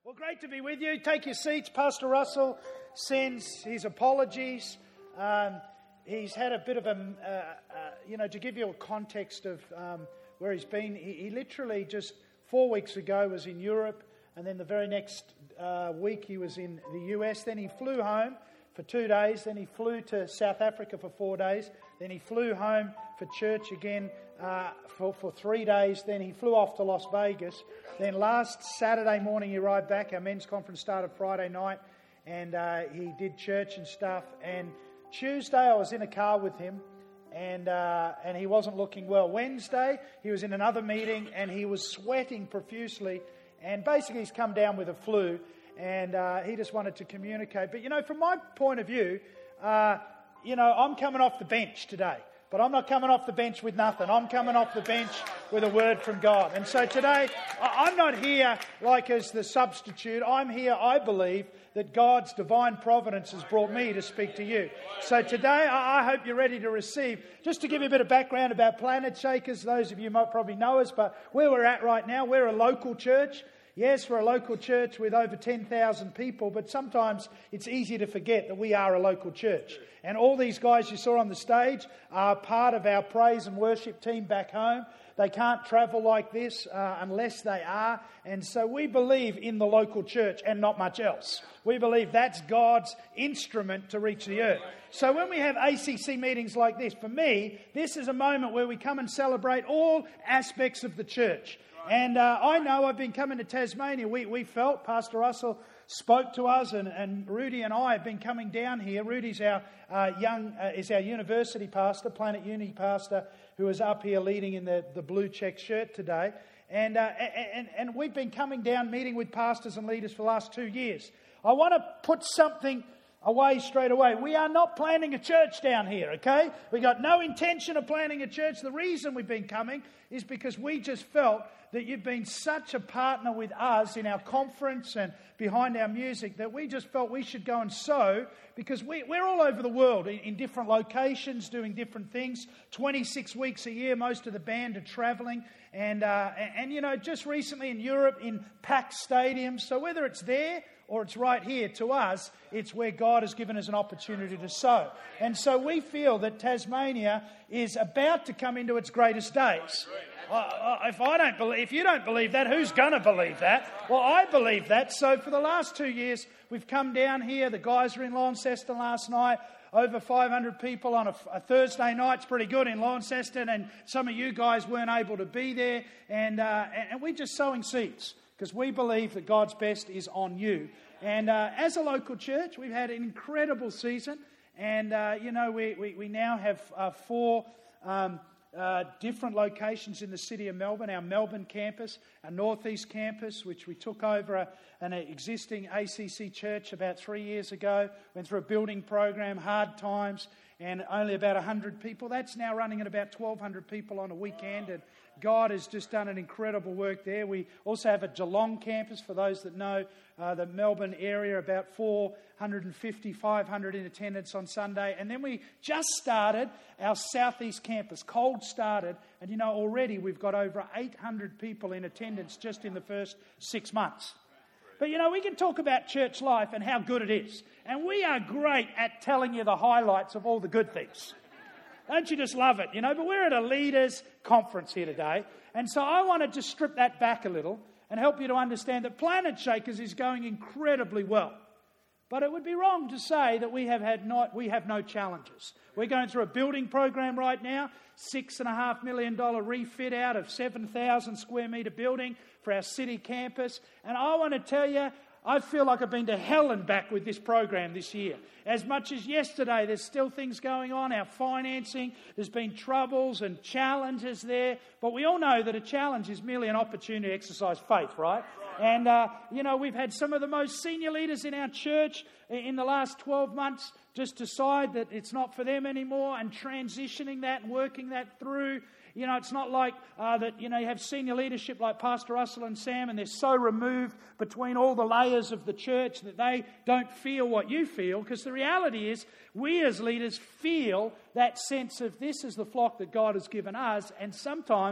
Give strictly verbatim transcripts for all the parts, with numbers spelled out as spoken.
Well, great to be with you. Take your seats. Pastor Russell sends his apologies. Um, he's had a bit of a, uh, uh, you know, to give you a context of um, where he's been, he, he literally just four weeks ago was in Europe, and then the very next uh, week he was in the U S. Then he flew home for two days. Then he flew to South Africa for four days. Then he flew home for church again uh, for, for three days. Then he flew off to Las Vegas. Then last Saturday morning he arrived back. Our men's conference started Friday night, and uh, he did church and stuff. And Tuesday I was in a car with him, and uh, and he wasn't looking well. Wednesday he was in another meeting, and he was sweating profusely. And basically he's come down with a flu, and uh, he just wanted to communicate. But, you know, from my point of view, uh, you know, I'm coming off the bench today. But I'm not coming off the bench with nothing. I'm coming off the bench with a word from God. And so today, I'm not here like as the substitute. I'm here, I believe, that God's divine providence has brought me to speak to you. So today, I hope you're ready to receive. Just to give you a bit of background about Planet Shakers, those of you might probably know us, but where we're at right now, we're a local church. Yes, we're a local church with over ten thousand people, but sometimes it's easy to forget that we are a local church. And all these guys you saw on the stage are part of our praise and worship team back home. They can't travel like this uh, unless they are. And so we believe in the local church and not much else. We believe that's God's instrument to reach the earth. So when we have A C C meetings like this, for me, this is a moment where we come and celebrate all aspects of the church. And uh, I know I've been coming to Tasmania. We we felt, Pastor Russell spoke to us, and, and Rudy and I have been coming down here. Rudy's our uh, young, uh, is our university pastor, Planet Uni pastor, who is up here leading in the, the blue check shirt today. And, uh, and, and we've been coming down, meeting with pastors and leaders for the last two years. I want to put something away straight away. We are not planning a church down here, okay? We got no intention of planning a church. The reason we've been coming is because we just felt that you've been such a partner with us in our conference and behind our music that we just felt we should go and sow, because we, we're all over the world in, in different locations doing different things. twenty-six weeks a year, most of the band are travelling. And, uh, and, and, you know, just recently in Europe in packed stadiums. So whether it's there or it's right here, to us, it's where God has given us an opportunity to sow. And so we feel that Tasmania is about to come into its greatest days. Uh, if I don't believe, if you don't believe that, who's going to believe that? Well, I believe that. So for the last two years, we've come down here. The guys were in Launceston last night. Over five hundred people on a, a Thursday night. It's pretty good in Launceston, and some of you guys weren't able to be there. And uh, and we're just sowing seeds, because we believe that God's best is on you. And uh, as a local church, we've had an incredible season. And, uh, you know, we, we, we now have uh, four um, uh, different locations in the city of Melbourne. Our Melbourne campus, our Northeast campus, which we took over a, an existing A C C church about three years ago. Went through a building program, hard times, and only about one hundred people. That's now running at about twelve hundred people on a weekend, and God has just done an incredible work there. We also have a Geelong campus, for those that know uh, the Melbourne area, about four hundred fifty, five hundred in attendance on Sunday. And then we just started our Southeast campus, cold started, and you know, already we've got over eight hundred people in attendance just in the first six months. But, you know, we can talk about church life and how good it is. And we are great at telling you the highlights of all the good things. Don't you just love it, you know? But we're at a leaders' conference here today. And so I wanted to strip that back a little and help you to understand that Planet Shakers is going incredibly well. But it would be wrong to say that we have had not, we have no challenges. We're going through a building program right now, six and a half million dollar refit out of seven thousand square metre building for our city campus. And I want to tell you, I feel like I've been to hell and back with this program this year. As much as yesterday, there's still things going on, our financing, there's been troubles and challenges there. But we all know that a challenge is merely an opportunity to exercise faith, right? And, uh, you know, we've had some of the most senior leaders in our church in the last twelve months just decide that it's not for them anymore, and transitioning that and working that through. You know, it's not like uh, that, you know, you have senior leadership like Pastor Russell and Sam, and they're so removed between all the layers of the church that they don't feel what you feel. Because the reality is, we as leaders feel that sense of this is the flock that God has given us, and sometimes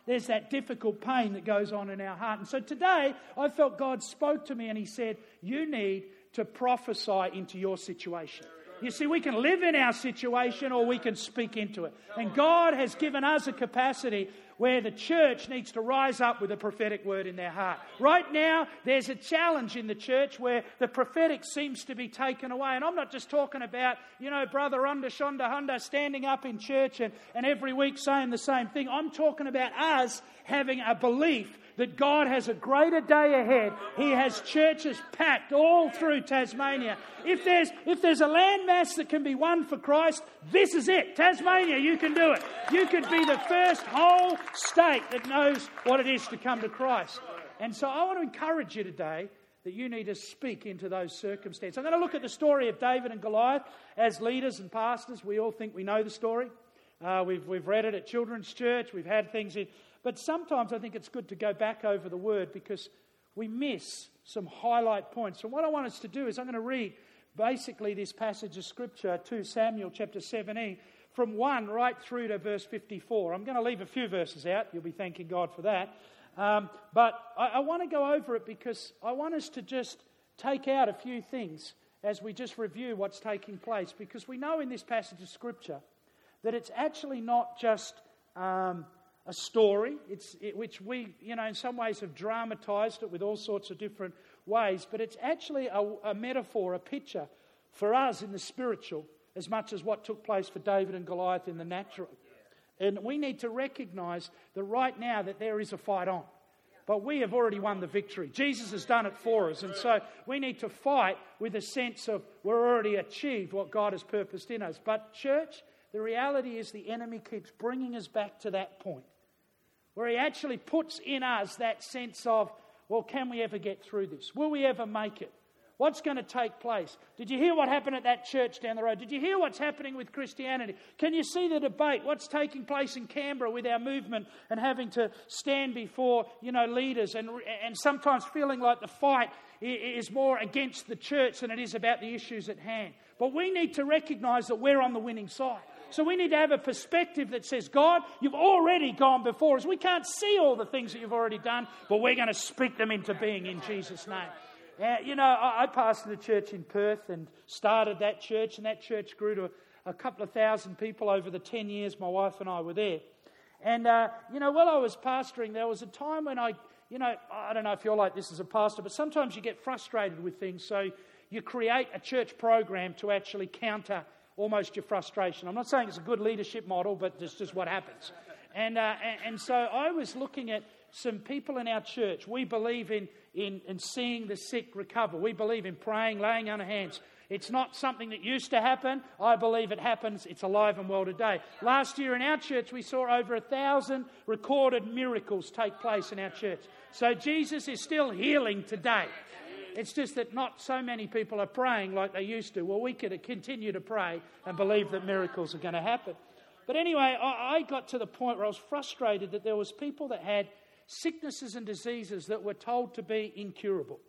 there's that difficult pain that goes on in our heart. And so today, I felt God spoke to me and he said, you need to prophesy into your situation. You see, we can live in our situation or we can speak into it. And God has given us a capacity where the church needs to rise up with a prophetic word in their heart. Right now, there's a challenge in the church where the prophetic seems to be taken away. And I'm not just talking about, you know, Brother Unda Shonda Hunda standing up in church and, and every week saying the same thing. I'm talking about us having a belief that God has a greater day ahead. He has churches packed all through Tasmania. If there's if there's a landmass that can be won for Christ, this is it. Tasmania, you can do it. You could be the first whole state that knows what it is to come to Christ. And so I want to encourage you today that you need to speak into those circumstances. I'm going to look at the story of David and Goliath. As leaders and pastors, we all think we know the story. Uh, we've we've read it at children's church. We've had things in... But sometimes I think it's good to go back over the word because we miss some highlight points. So what I want us to do is I'm going to read basically this passage of Scripture, Second Samuel chapter seventeen, from one right through to verse fifty-four. I'm going to leave a few verses out. You'll be thanking God for that. Um, but I, I want to go over it because I want us to just take out a few things as we just review what's taking place. Because we know in this passage of Scripture that it's actually not just... Um, a story, it's it, which we, you know, in some ways have dramatized it with all sorts of different ways, but it's actually a, a metaphor, a picture for us in the spiritual as much as what took place for David and Goliath in the natural. And we need to recognize that right now that there is a fight on. But we have already won the victory. Jesus has done it for us. And so we need to fight with a sense of we're already achieved what God has purposed in us. But church, the reality is the enemy keeps bringing us back to that point where he actually puts in us that sense of, well, can we ever get through this? Will we ever make it? What's going to take place? Did you hear what happened at that church down the road? Did you hear what's happening with Christianity? Can you see the debate? What's taking place in Canberra with our movement and having to stand before, you know, leaders and, and sometimes feeling like the fight is more against the church than it is about the issues at hand. But we need to recognise that we're on the winning side. So we need to have a perspective that says, God, you've already gone before us. We can't see all the things that you've already done, but we're going to speak them into being in Jesus' name. Uh, you know, I, I pastored a church in Perth and started that church, and that church grew to a, a couple of thousand people over the ten years my wife and I were there. And, uh, you know, while I was pastoring, there was a time when I, you know, I don't know if you're like this as a pastor, but sometimes you get frustrated with things, so you create a church program to actually counter almost your frustration. I'm not saying it's a good leadership model, but it's just what happens. And, uh, and and so I was looking at some people in our church. We believe in, in, in seeing the sick recover. We believe in praying, laying on hands. It's not something that used to happen. I believe it happens. It's alive and well today. Last year in our church, we saw over a thousand recorded miracles take place in our church. So Jesus is still healing today. It's just that not so many people are praying like they used to. Well, we could continue to pray and believe that miracles are going to happen. But anyway, I, I got to the point where I was frustrated that there was people that had sicknesses and diseases that were told to be incurable.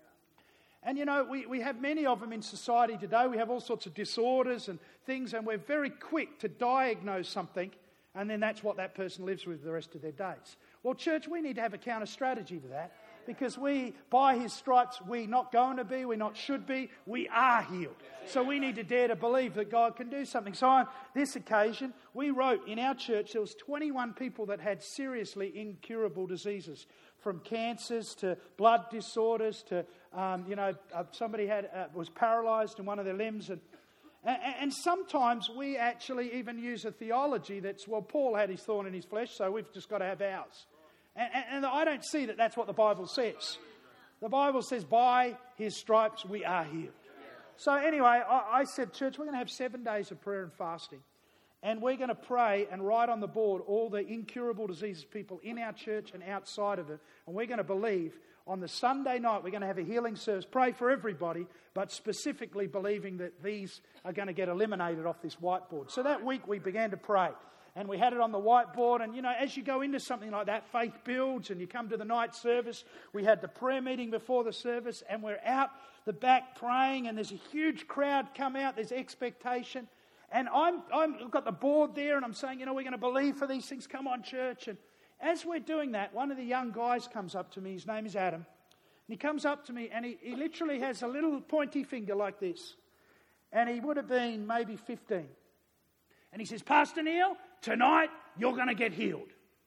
And, you know, we, we have many of them in society today. We have all sorts of disorders and things, and we're very quick to diagnose something, and then that's what that person lives with the rest of their days. Well, church, we need to have a counter strategy to that. Because we, by his stripes, we not going to be, we not should be, we are healed. So we need to dare to believe that God can do something. So on this occasion, we wrote in our church, there was twenty-one people that had seriously incurable diseases. From cancers to blood disorders to, um, you know, uh, somebody had uh, was paralysed in one of their limbs. And, and, and sometimes we actually even use a theology that's, well, Paul had his thorn in his flesh, so we've just got to have ours. And, and I don't see that that's what the Bible says. The Bible says, by his stripes we are healed. So anyway, I, I said, church, we're going to have seven days of prayer and fasting. And we're going to pray and write on the board all the incurable diseases people in our church and outside of it. And we're going to believe on the Sunday night we're going to have a healing service. Pray for everybody, but specifically believing that these are going to get eliminated off this whiteboard. So that week we began to pray. And we had it on the whiteboard. And, you know, as you go into something like that, faith builds and you come to the night service. We had the prayer meeting before the service and we're out the back praying and there's a huge crowd come out. There's expectation. And I'm, I'm, I've got the board there and I'm saying, you know, we're going to believe for these things. Come on, church. And, as we're doing that, one of the young guys comes up to me. His name is Adam. And he comes up to me and he, he literally has a little pointy finger like this. And he would have been maybe fifteen. And he says, Pastor Neil, tonight you're going to get healed.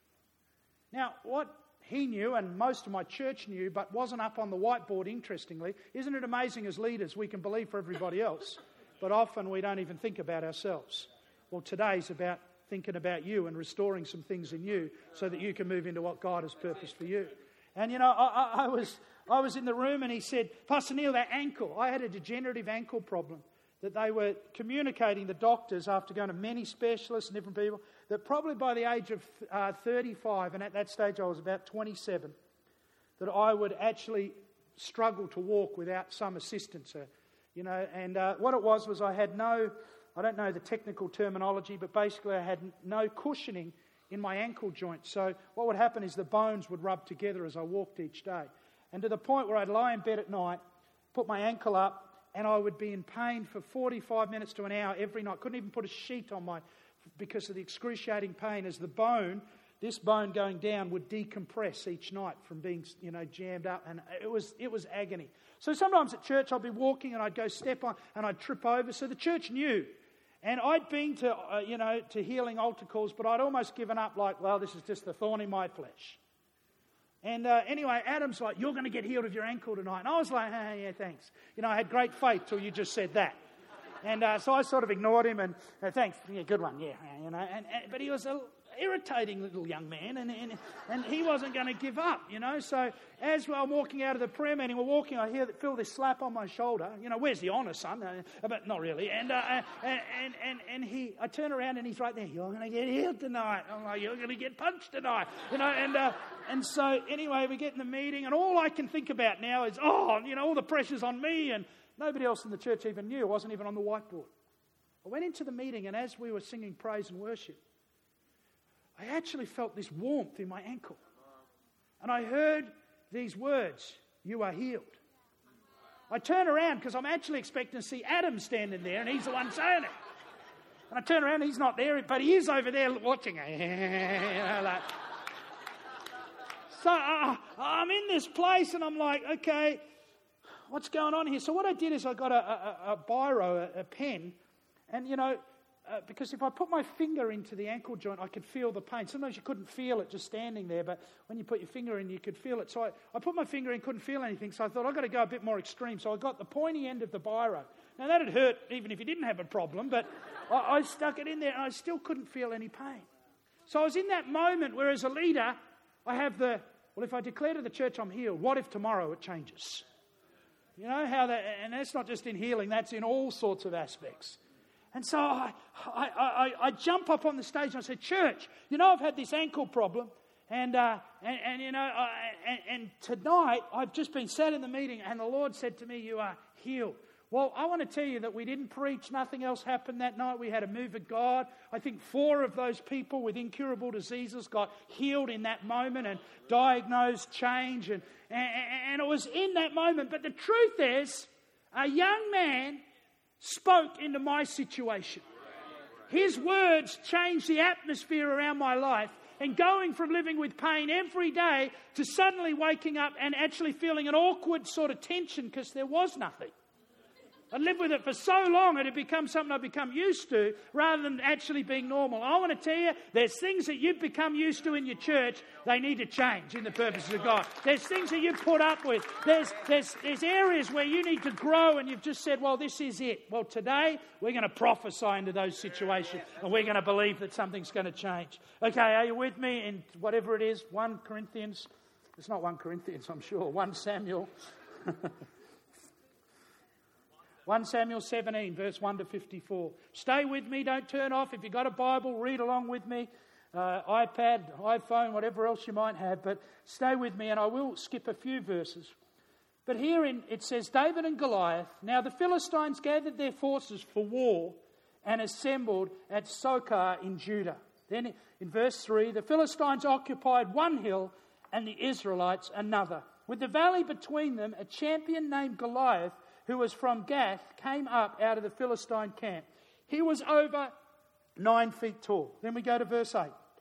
Now, what he knew, and most of my church knew, but wasn't up on the whiteboard, interestingly, isn't it amazing as leaders we can believe for everybody else, but often we don't even think about ourselves. Well, today's about thinking about you and restoring some things in you so that you can move into what God has purposed for you. And, you know, I, I, I was I was in the room and he said, Pastor Neil, that ankle, I had a degenerative ankle problem that they were communicating, the doctors, after going to many specialists and different people, that probably by the age of uh, thirty-five, and at that stage I was about twenty-seven, that I would actually struggle to walk without some assistance. Uh, you know, and uh, what it was was I had no, I don't know the technical terminology, but basically I had no cushioning in my ankle joint. So what would happen is the bones would rub together as I walked each day. And to the point where I'd lie in bed at night, put my ankle up, and I would be in pain for forty-five minutes to an hour every night. Couldn't even put a sheet on my, because of the excruciating pain as the bone, this bone going down, would decompress each night from being, you know, jammed up. And it was it was agony. So sometimes at church I'd be walking and I'd go step on and I'd trip over. So the church knew. And I'd been to, uh, you know, to healing altar calls, but I'd almost given up like, well, this is just the thorn in my flesh. And uh, anyway, Adam's like, you're going to get healed of your ankle tonight. And I was like, hey, yeah, thanks. You know, I had great faith till you just said that. And uh, so I sort of ignored him and, uh, thanks, yeah, good one, yeah. You know, and, and but he was a irritating little young man, and and, and he wasn't going to give up, you know. So as I'm walking out of the prayer meeting, we're walking, I hear feel this slap on my shoulder. You know, where's the honour, son? Uh, but not really. And, uh, and and and and he, I turn around and he's right there. You're going to get healed tonight. I'm like, you're going to get punched tonight, you know. And uh, and so anyway, we get in the meeting, and all I can think about now is, oh, you know, all the pressure's on me, and nobody else in the church even knew. It wasn't even on the whiteboard. I went into the meeting, and as we were singing praise and worship, I actually felt this warmth in my ankle. And I heard these words, you are healed. I turn around because I'm actually expecting to see Adam standing there, and he's the one saying it. And I turn around, he's not there, but he is over there watching it. You know, like. So uh, I'm in this place, and I'm like, okay, what's going on here? So what I did is I got a, a, a biro, a, a pen, and, you know, Uh, because if I put my finger into the ankle joint, I could feel the pain. Sometimes you couldn't feel it just standing there, but when you put your finger in, you could feel it. So I, I put my finger in, couldn't feel anything, so I thought, I've got to go a bit more extreme. So I got the pointy end of the biro. Now, that would hurt even if you didn't have a problem, but I, I stuck it in there, and I still couldn't feel any pain. So I was in that moment where, as a leader, I have the, well, if I declare to the church I'm healed, what if tomorrow it changes? You know, how that, and that's not just in healing, that's in all sorts of aspects. And so I, I, I, I jump up on the stage and I say, church, you know, I've had this ankle problem. And, uh, and, and you know, uh, and, and tonight I've just been sat in the meeting and the Lord said to me, you are healed. Well, I want to tell you that we didn't preach. Nothing else happened that night. We had a move of God. I think four of those people with incurable diseases got healed in that moment and diagnosed change. And, and, and it was in that moment. But the truth is, a young man spoke into my situation. His words changed the atmosphere around my life, and going from living with pain every day to suddenly waking up and actually feeling an awkward sort of tension because there was nothing. I lived with it for so long it had become something I've become used to rather than actually being normal. I want to tell you, there's things that you've become used to in your church, they need to change in the purposes of God. There's things that you've put up with. There's, there's, there's areas where you need to grow and you've just said, well, this is it. Well, today we're going to prophesy into those situations and we're going to believe that something's going to change. Okay, are you with me in whatever it is? First Corinthians. It's not First Corinthians, I'm sure. First Samuel. First Samuel seventeen, verse one to fifty-four. Stay with me, don't turn off. If you've got a Bible, read along with me. Uh, iPad, iPhone, whatever else you might have. But stay with me, and I will skip a few verses. But here in, it says, David and Goliath. Now the Philistines gathered their forces for war and assembled at Socoh in Judah. Then in verse three, the Philistines occupied one hill and the Israelites another. With the valley between them, a champion named Goliath, who was from Gath, came up out of the Philistine camp. He was over nine feet tall. Then we go to verse eight.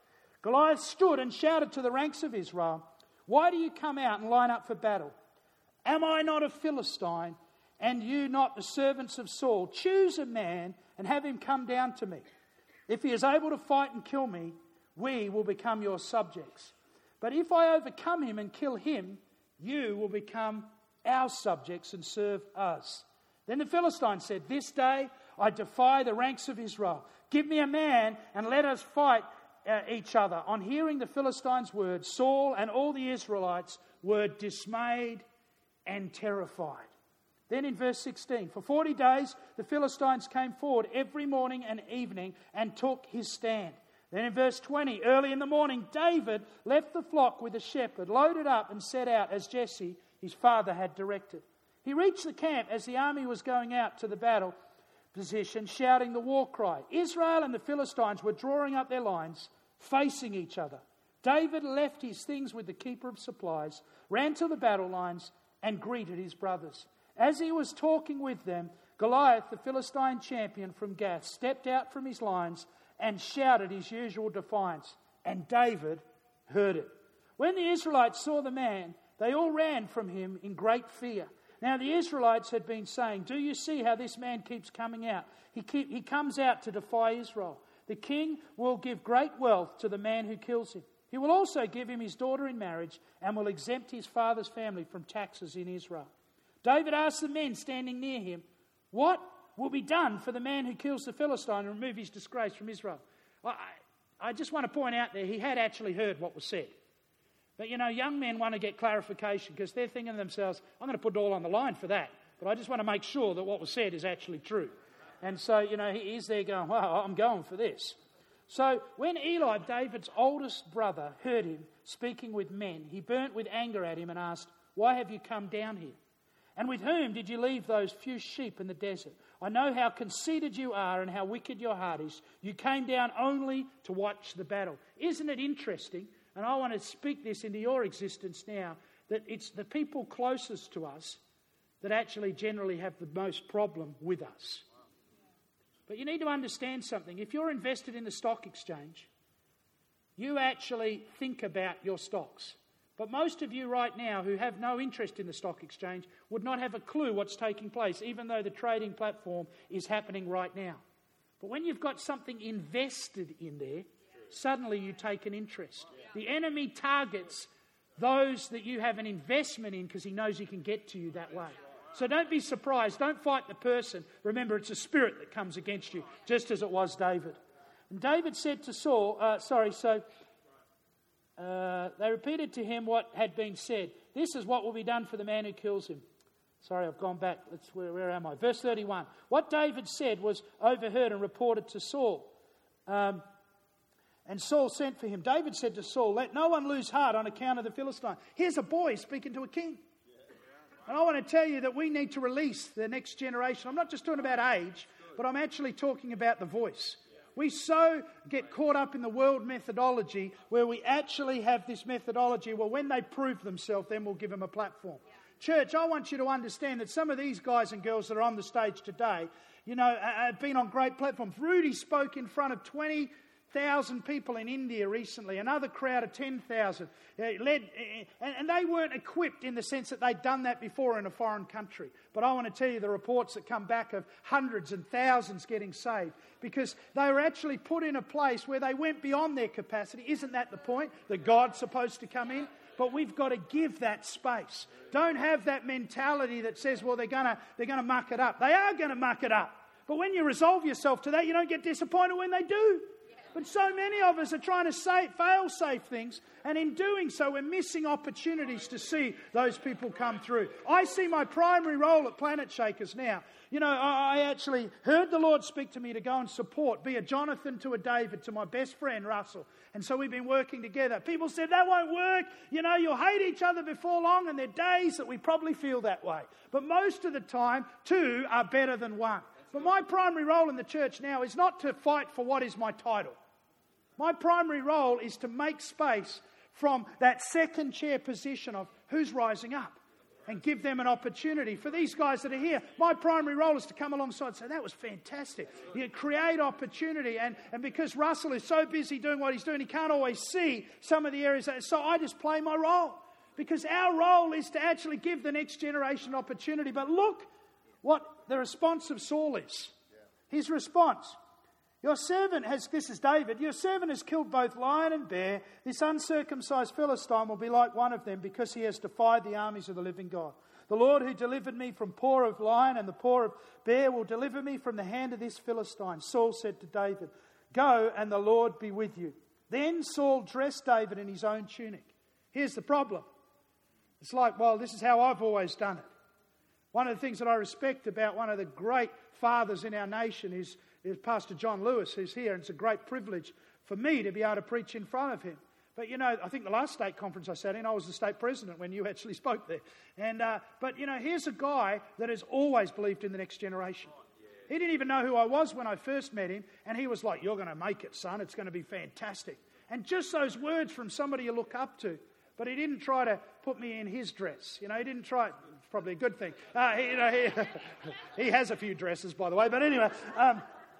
Goliath stood and shouted to the ranks of Israel, "Why do you come out and line up for battle? Am I not a Philistine, and you not the servants of Saul? Choose a man and have him come down to me. If he is able to fight and kill me, we will become your subjects. But if I overcome him and kill him, you will become our subjects and serve us." Then the Philistine said, "This day I defy the ranks of Israel. Give me a man and let us fight uh, each other." On hearing the Philistines' words, Saul and all the Israelites were dismayed and terrified. Then in verse sixteen, for forty days the Philistines came forward every morning and evening and took his stand. Then in verse twenty, early in the morning, David left the flock with a shepherd, loaded up and set out as Jesse, his father, had directed. He reached the camp as the army was going out to the battle position, shouting the war cry. Israel and the Philistines were drawing up their lines, facing each other. David left his things with the keeper of supplies, ran to the battle lines, and greeted his brothers. As he was talking with them, Goliath, the Philistine champion from Gath, stepped out from his lines and shouted his usual defiance, and David heard it. When the Israelites saw the man, they all ran from him in great fear. Now the Israelites had been saying, "Do you see how this man keeps coming out? He, keep, he comes out to defy Israel. The king will give great wealth to the man who kills him. He will also give him his daughter in marriage and will exempt his father's family from taxes in Israel." David asked the men standing near him, "What will be done for the man who kills the Philistine and remove his disgrace from Israel?" Well, I, I just want to point out there, he had actually heard what was said. But, you know, young men want to get clarification because they're thinking to themselves, "I'm going to put it all on the line for that. But I just want to make sure that what was said is actually true." And so, you know, he is there going, "Well, I'm going for this." So when Eli, David's oldest brother, heard him speaking with men, he burnt with anger at him and asked, "Why have you come down here? And with whom did you leave those few sheep in the desert? I know how conceited you are and how wicked your heart is. You came down only to watch the battle." Isn't it interesting? And I want to speak this into your existence now, that it's the people closest to us that actually generally have the most problem with us. But you need to understand something. If you're invested in the stock exchange, you actually think about your stocks. But most of you right now who have no interest in the stock exchange would not have a clue what's taking place, even though the trading platform is happening right now. But when you've got something invested in there, suddenly you take an interest. The enemy targets those that you have an investment in because he knows he can get to you that way. So don't be surprised. Don't fight the person. Remember, it's a spirit that comes against you, just as it was David. And David said to Saul, uh, sorry, so uh, they repeated to him what had been said. "This is what will be done for the man who kills him." Sorry, I've gone back. Let's, where, where am I? Verse thirty-one. What David said was overheard and reported to Saul. Um, and Saul sent for him. David said to Saul, "Let no one lose heart on account of the Philistine." Here's a boy speaking to a king. And I want to tell you that we need to release the next generation. I'm not just talking about age, but I'm actually talking about the voice. We so get caught up in the world methodology where we actually have this methodology, well, when they prove themselves, then we'll give them a platform. Church, I want you to understand that some of these guys and girls that are on the stage today, you know, have been on great platforms. Rudy spoke in front of twenty thousand people in India recently, another crowd of ten thousand. Uh, led, uh, and they weren't equipped in the sense that they'd done that before in a foreign country. But I want to tell you the reports that come back of hundreds and thousands getting saved because they were actually put in a place where they went beyond their capacity. Isn't that the point? That God's supposed to come in? But we've got to give that space. Don't have that mentality that says, well, they're going to they're going to muck it up. They are going to muck it up. But when you resolve yourself to that, you don't get disappointed when they do. But so many of us are trying to say, fail-safe things, and in doing so, we're missing opportunities to see those people come through. I see my primary role at Planet Shakers now. You know, I actually heard the Lord speak to me to go and support, be a Jonathan to a David, to my best friend, Russell. And so we've been working together. People said, that won't work. You know, you'll hate each other before long, and there are days that we probably feel that way. But most of the time, two are better than one. But my primary role in the church now is not to fight for what is my title. My primary role is to make space from that second chair position of who's rising up. and give them an opportunity. For these guys that are here, my primary role is to come alongside and say, that was fantastic. You create opportunity. And, and because Russell is so busy doing what he's doing, he can't always see some of the areas. That, so I just play my role. Because our role is to actually give the next generation an opportunity. But look what the response of Saul is. His response. Your servant has, this is David, your servant has killed both lion and bear. This uncircumcised Philistine will be like one of them because he has defied the armies of the living God. The Lord who delivered me from paw of lion and the paw of bear will deliver me from the hand of this Philistine. Saul said to David, go and the Lord be with you. Then Saul dressed David in his own tunic. Here's the problem. It's like, well, this is how I've always done it. One of the things that I respect about one of the great fathers in our nation is, is Pastor John Lewis, who's here. And it's a great privilege for me to be able to preach in front of him. But, you know, I think the last state conference I sat in, I was the state president when you actually spoke there. And uh, But, you know, here's a guy that has always believed in the next generation. He didn't even know who I was when I first met him. And he was like, you're going to make it, son. It's going to be fantastic. And just those words from somebody you look up to. But he didn't try to put me in his dress. You know, he didn't try... It's probably a good thing. Uh, he, you know, he, he has a few dresses, by the way. But anyway, um,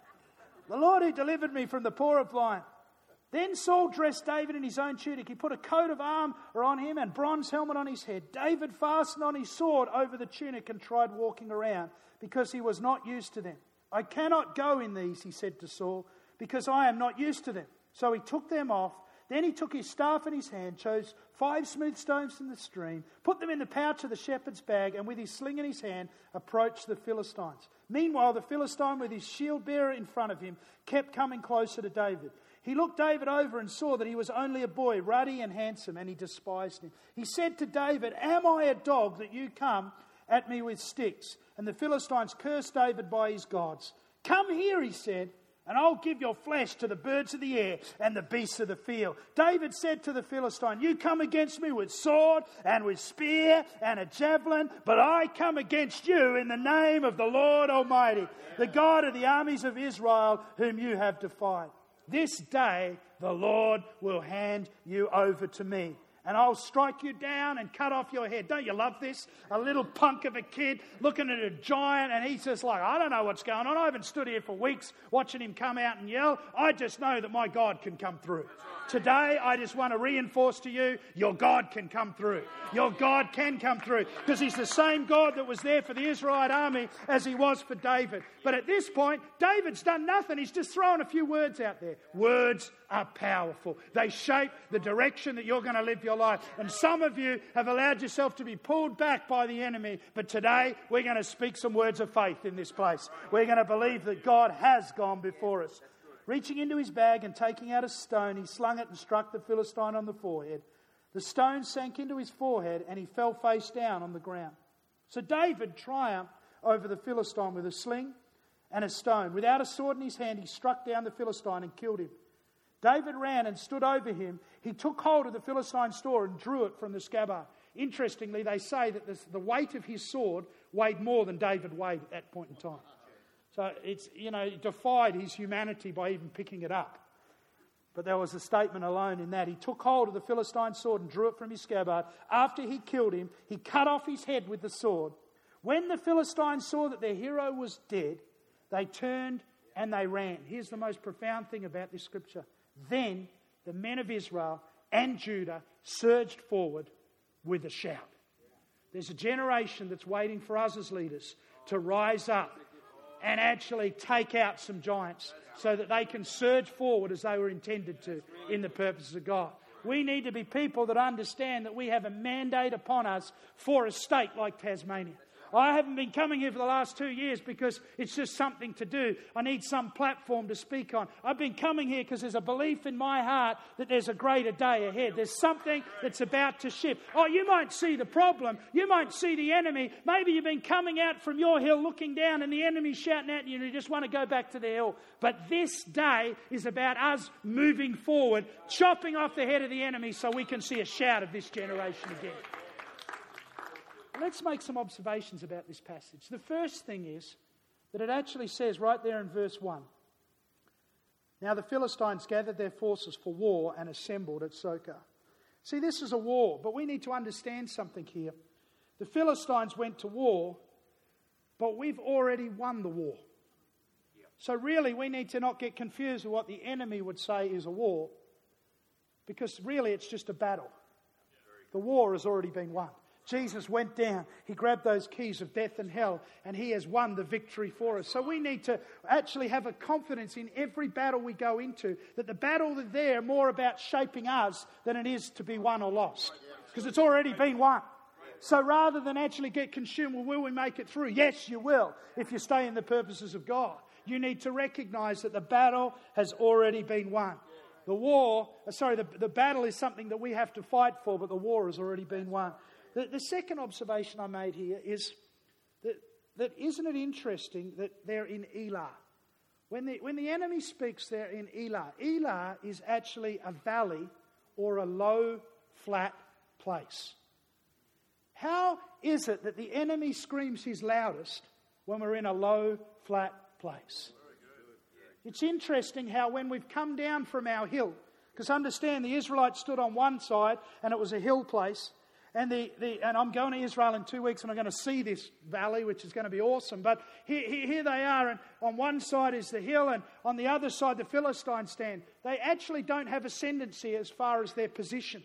the Lord who delivered me from the paw of lion. Then Saul dressed David in his own tunic. He put a coat of armour on him and bronze helmet on his head. David fastened on his sword over the tunic and tried walking around because he was not used to them. I cannot go in these, he said to Saul, because I am not used to them. So he took them off. Then he took his staff in his hand, chose five smooth stones from the stream, put them in the pouch of the shepherd's bag, and with his sling in his hand, approached the Philistines. Meanwhile, the Philistine, with his shield bearer in front of him, kept coming closer to David. He looked David over and saw that he was only a boy, ruddy and handsome, and he despised him. He said to David, am I a dog that you come at me with sticks? And the Philistines cursed David by his gods. Come here, he said, and I'll give your flesh to the birds of the air and the beasts of the field. David said to the Philistine, you come against me with sword and with spear and a javelin, but I come against you in the name of the Lord Almighty, the God of the armies of Israel, whom you have defied. This day the Lord will hand you over to me, and I'll strike you down and cut off your head. Don't you love this? A little punk of a kid looking at a giant, and he's just like, I don't know what's going on. I haven't stood here for weeks watching him come out and yell. I just know that my God can come through. Today, I just want to reinforce to you, your God can come through. Your God can come through, because he's the same God that was there for the Israelite army as he was for David. But at this point, David's done nothing. He's just thrown a few words out there. Words are powerful. They shape the direction that you're going to live your life. And some of you have allowed yourself to be pulled back by the enemy. But today, we're going to speak some words of faith in this place. We're going to believe that God has gone before us. Reaching into his bag and taking out a stone, he slung it and struck the Philistine on the forehead. The stone sank into his forehead and he fell face down on the ground. So David triumphed over the Philistine with a sling and a stone. Without a sword in his hand, he struck down the Philistine and killed him. David ran and stood over him. He took hold of the Philistine's sword and drew it from the scabbard. Interestingly, they say that this, the weight of his sword weighed more than David weighed at that point in time. So it's, you know, it defied his humanity by even picking it up. But there was a statement alone in that. He took hold of the Philistine's sword and drew it from his scabbard. After he killed him, he cut off his head with the sword. When the Philistines saw that their hero was dead, they turned and they ran. Here's the most profound thing about this scripture. Then the men of Israel and Judah surged forward with a shout. There's a generation that's waiting for us as leaders to rise up and actually take out some giants so that they can surge forward as they were intended to in the purposes of God. We need to be people that understand that we have a mandate upon us for a state like Tasmania. I haven't been coming here for the last two years because it's just something to do. I need some platform to speak on. I've been coming here because there's a belief in my heart that there's a greater day ahead. There's something that's about to shift. Oh, you might see the problem. You might see the enemy. Maybe you've been coming out from your hill looking down and the enemy's shouting at you and you just want to go back to the hill. But this day is about us moving forward, chopping off the head of the enemy so we can see a shout of this generation again. Let's make some observations about this passage. The first thing is that it actually says right there in verse one, now the Philistines gathered their forces for war and assembled at Soka. See, this is a war, but we need to understand something here. The Philistines went to war, but we've already won the war. So really, we need to not get confused with what the enemy would say is a war, because really it's just a battle. The war has already been won. Jesus went down, he grabbed those keys of death and hell, and he has won the victory for us. So we need to actually have a confidence in every battle we go into, that the battle is there more about shaping us than it is to be won or lost, because it's already been won. So rather than actually get consumed, well, will we make it through? Yes, you will, if you stay in the purposes of God. You need to recognize that the battle has already been won. The war, sorry, the, the battle is something that we have to fight for, but the war has already been won. The, the second observation I made here is that, that isn't it interesting that they're in Elah? When the, when the enemy speaks, they're in Elah. Elah is actually a valley or a low, flat place. How is it that the enemy screams his loudest when we're in a low, flat place? It's interesting how when we've come down from our hill, because understand the Israelites stood on one side and it was a hill place, and the, the and I'm going to Israel in two weeks and I'm going to see this valley, which is going to be awesome. But here, here, here they are, and on one side is the hill, and on the other side the Philistines stand. They actually don't have ascendancy as far as their position.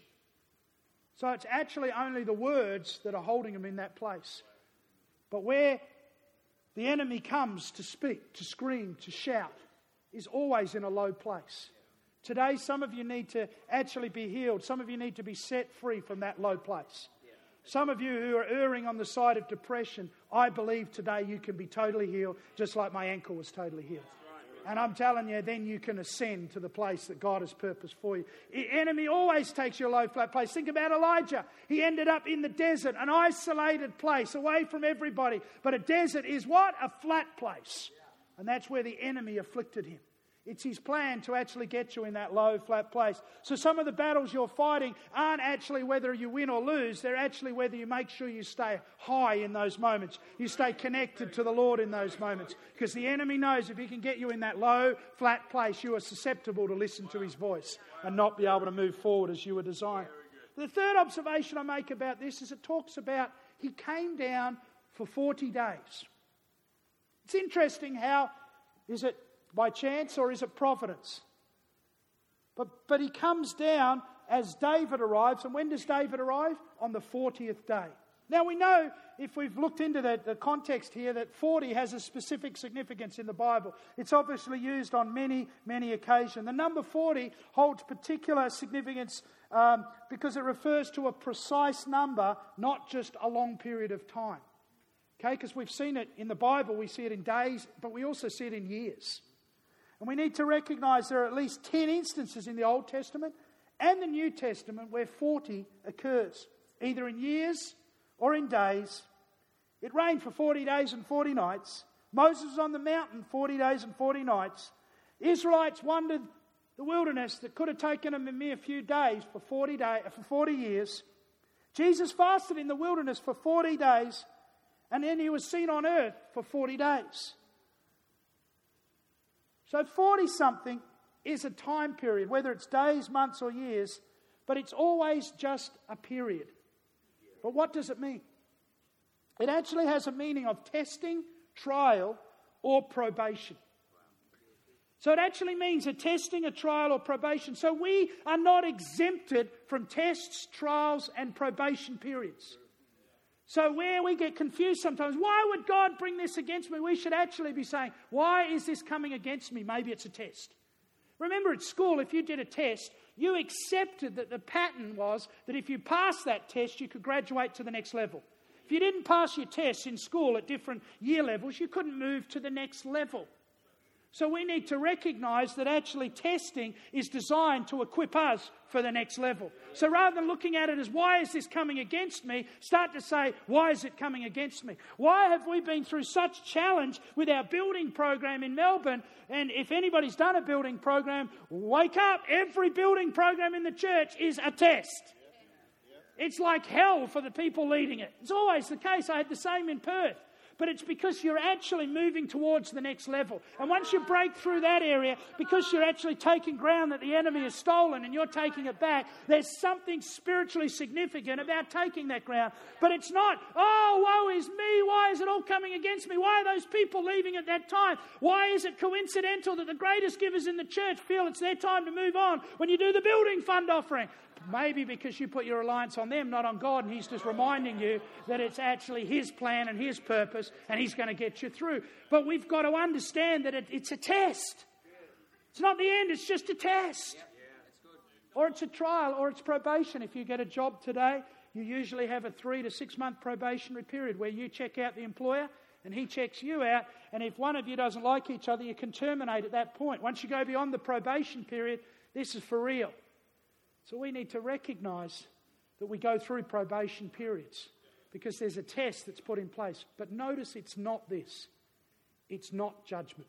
So it's actually only the words that are holding them in that place. But where the enemy comes to speak, to scream, to shout, is always in a low place. Today, some of you need to actually be healed. Some of you need to be set free from that low place. Some of you who are erring on the side of depression, I believe today you can be totally healed, just like my ankle was totally healed. And I'm telling you, then you can ascend to the place that God has purposed for you. The enemy always takes you a low, flat place. Think about Elijah. He ended up in the desert, an isolated place, away from everybody. But a desert is what? A flat place. And that's where the enemy afflicted him. It's his plan to actually get you in that low, flat place. So some of the battles you're fighting aren't actually whether you win or lose. They're actually whether you make sure you stay high in those moments. You stay connected to the Lord in those moments. Because the enemy knows if he can get you in that low, flat place, you are susceptible to listen to his voice and not be able to move forward as you were designed. The third observation I make about this is it talks about he came down for forty days. It's interesting how, is it by chance or is it providence? But, but he comes down as David arrives. And when does David arrive? On the fortieth day. Now we know, if we've looked into the, the context here, that forty has a specific significance in the Bible. It's obviously used on many, many occasions. The number forty holds particular significance um, because it refers to a precise number, not just a long period of time. Okay, because we've seen it in the Bible, we see it in days, but we also see it in years. And we need to recognise there are at least ten instances in the Old Testament and the New Testament where forty occurs, either in years or in days. It rained for forty days and forty nights. Moses was on the mountain forty days and forty nights. Israelites wandered the wilderness that could have taken them a mere few days for forty, day, for forty years. Jesus fasted in the wilderness for forty days, and then he was seen on earth for forty days. So forty-something is a time period, whether it's days, months or years, but it's always just a period. But what does it mean? It actually has a meaning of testing, trial, or probation. So it actually means a testing, a trial, or probation. So we are not exempted from tests, trials, and probation periods. So where we get confused sometimes, why would God bring this against me? We should actually be saying, why is this coming against me? Maybe it's a test. Remember at school, if you did a test, you accepted that the pattern was that if you passed that test, you could graduate to the next level. If you didn't pass your tests in school at different year levels, you couldn't move to the next level. So we need to recognise that actually testing is designed to equip us for the next level. So rather than looking at it as, why is this coming against me? Start to say, why is it coming against me? Why have we been through such challenge with our building program in Melbourne? And if anybody's done a building program, wake up. Every building program in the church is a test. It's like hell for the people leading it. It's always the case. I had the same in Perth. but it's because you're actually moving towards the next level. And once you break through that area, because you're actually taking ground that the enemy has stolen and you're taking it back, there's something spiritually significant about taking that ground. But it's not, oh, woe is me, why is it all coming against me? Why are those people leaving at that time? Why is it coincidental that the greatest givers in the church feel it's their time to move on when you do the building fund offering? Maybe because you put your reliance on them, not on God, and He's just reminding you that it's actually His plan and His purpose, and He's going to get you through. But we've got to understand that it, it's a test. It's not the end, it's just a test. Or it's a trial, or it's probation. If you get a job today, you usually have a three to six month probationary period where you check out the employer and he checks you out, and if one of you doesn't like each other, you can terminate at that point. Once you go beyond the probation period, this is for real. So we need to recognise that we go through probation periods because there's a test that's put in place. But notice it's not this. It's not judgment.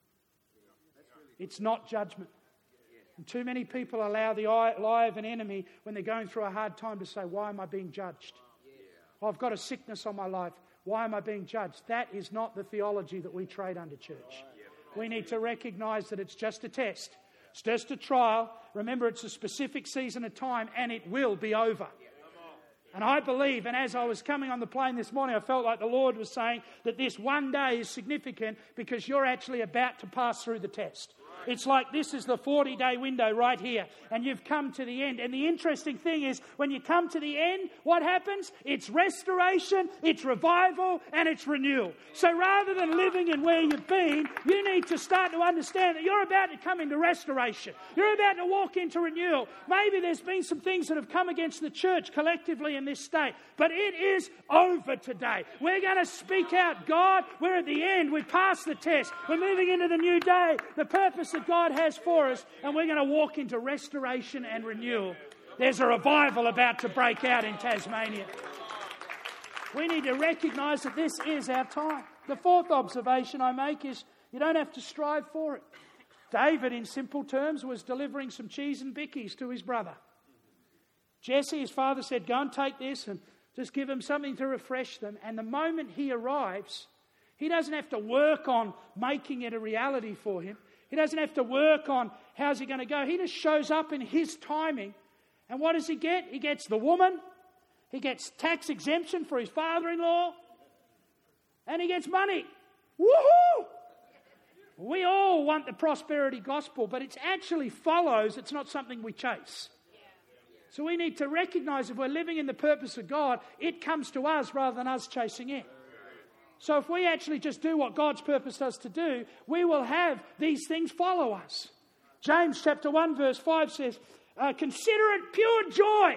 It's not judgment. And too many people allow the lie of an enemy when they're going through a hard time to say, why am I being judged? Oh, I've got a sickness on my life. Why am I being judged? That is not the theology that we trade under, church. We need to recognise that it's just a test. It's just a trial. Remember, it's a specific season of time and it will be over. And I believe, and as I was coming on the plane this morning, I felt like the Lord was saying that this one day is significant because you're actually about to pass through the test. It's like this is the forty-day window right here, and you've come to the end. And the interesting thing is, when you come to the end, what happens? It's restoration, it's revival, and it's renewal. So rather than living in where you've been, you need to start to understand that you're about to come into restoration. You're about to walk into renewal. Maybe there's been some things that have come against the church collectively in this state, but it is over today. We're going to speak out, God, we're at the end. We've passed the test. We're moving into the new day. The purpose that God has for us, and we're going to walk into restoration and renewal. There's a revival about to break out in Tasmania. We need to recognise that this is our time. The fourth observation I make is you don't have to strive for it. David, in simple terms, was delivering some cheese and bickies to his brother. Jesse, his father, said, go and take this and just give them something to refresh them. And the moment he arrives, he doesn't have to work on making it a reality for him. He doesn't have to work on how's he going to go. He just shows up in his timing. And what does he get? He gets the woman. He gets tax exemption for his father-in-law. And he gets money. Woohoo! We all want the prosperity gospel, but it actually follows. It's not something we chase. So we need to recognise if we're living in the purpose of God, it comes to us rather than us chasing it. So if we actually just do what God's purposed us to do, we will have these things follow us. James chapter one verse five says, uh, consider it pure joy.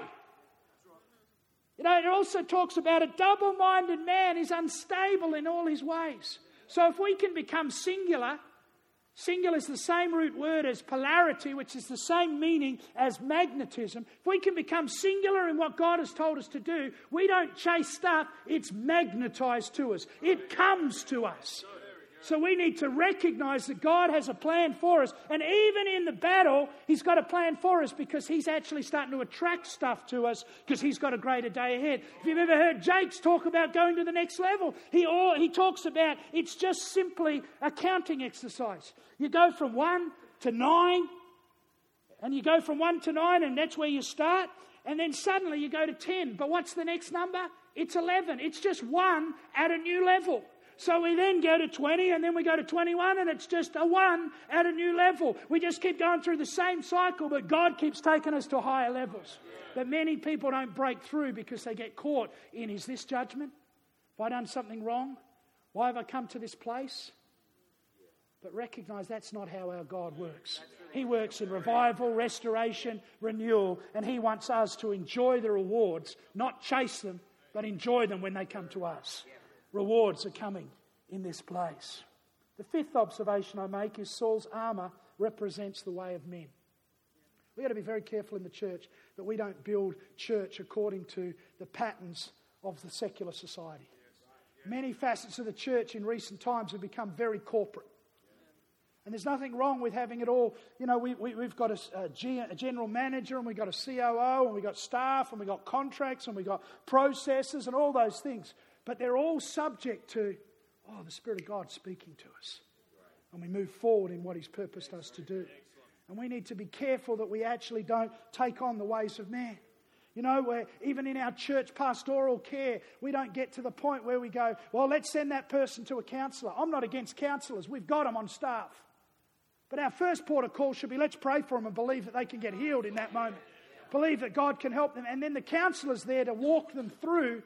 You know, it also talks about a double-minded man is unstable in all his ways. So if we can become singular, singular is the same root word as polarity, which is the same meaning as magnetism. If we can become singular in what God has told us to do, we don't chase stuff, it's magnetized to us. It comes to us. So we need to recognize that God has a plan for us. And even in the battle, He's got a plan for us because He's actually starting to attract stuff to us because He's got a greater day ahead. If you've ever heard Jakes talk about going to the next level, he, all, he talks about it's just simply a counting exercise. You go from one to nine, and you go from one to nine, and that's where you start. And then suddenly you go to ten. But what's the next number? It's eleven. It's just one at a new level. So we then go to twenty, and then we go to twenty-one, and it's just a one at a new level. We just keep going through the same cycle, but God keeps taking us to higher levels. But many people don't break through because they get caught in, is this judgment? Have I done something wrong? Why have I come to this place? But recognise that's not how our God works. He works in revival, restoration, renewal, and He wants us to enjoy the rewards, not chase them, but enjoy them when they come to us. Rewards are coming in this place. The fifth observation I make is Saul's armour represents the way of men. We've got to be very careful in the church that we don't build church according to the patterns of the secular society. Many facets of the church in recent times have become very corporate. And there's nothing wrong with having it all. You know, we, we, we've got a, a, G, a general manager, and we've got a C O O, and we've got staff, and we've got contracts, and we've got processes, and all those things. But they're all subject to oh, the Spirit of God speaking to us. And we move forward in what He's purposed us to do. And we need to be careful that we actually don't take on the ways of man. You know, where even in our church pastoral care, we don't get to the point where we go, well, let's send that person to a counsellor. I'm not against counsellors. We've got them on staff. But our first port of call should be, let's pray for them and believe that they can get healed in that moment. Believe that God can help them. And then the counsellor's there to walk them through